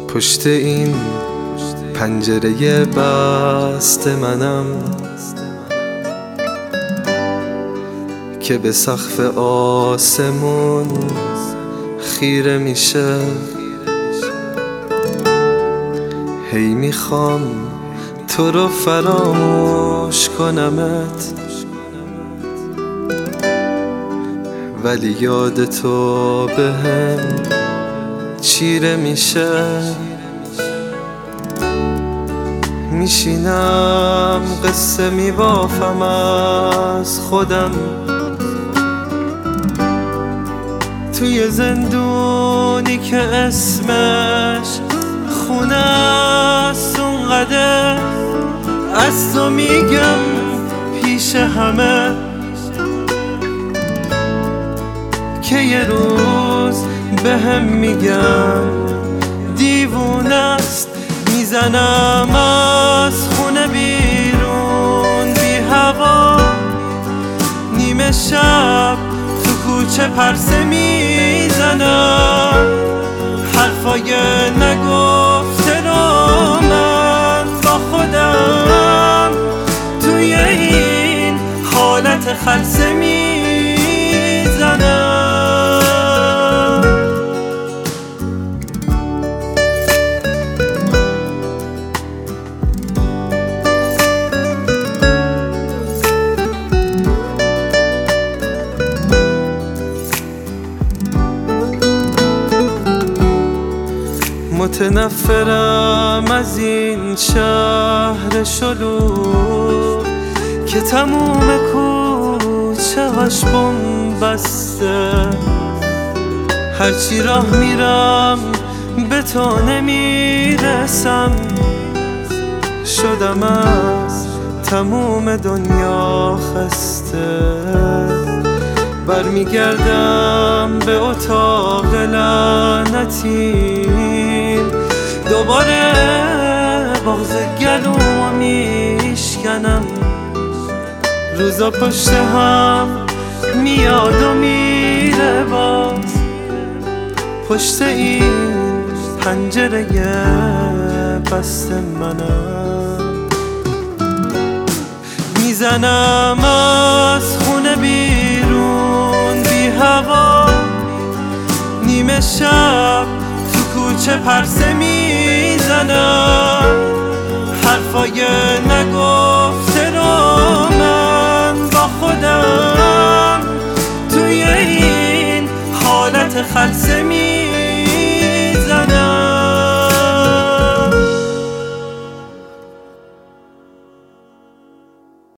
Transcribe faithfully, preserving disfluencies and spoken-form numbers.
پشت این پنجره بست منم که به سقف آسمون خیره میشه. هی میخوام تو رو فراموش کنمت، ولی یاد تو بهم چیره میشه. میشینم قصه میبافم از خودم توی زندونی که اسمش خونه است. اونقدر از تو میگم پیش همه که یه روز بهم میگم دیوونه است. میزنم از خونه بیرون بی هوا، نیمه شب تو کوچه پرسه میزنم، حرفای نگفته رو من با خودم توی این حالت خلسه میزنم. متنفرم از این شهر شلوغ که تموم کوچه هاش بم بسته. هرچی راه میرم به تو نمیرسم، شدم از تموم دنیا خسته. برمیگردم به اتاق لعنتیم، دوباره بغض گلومو میشکنم. روزا پشت هم میاد و میره باز، پشت این پنجره بست منم. میزنم از خونه بیرون بی هوا، نیمه شب تو کوچه پرسه میزنم، حرفای نگفته رو من با خودم توی این حالت خلسه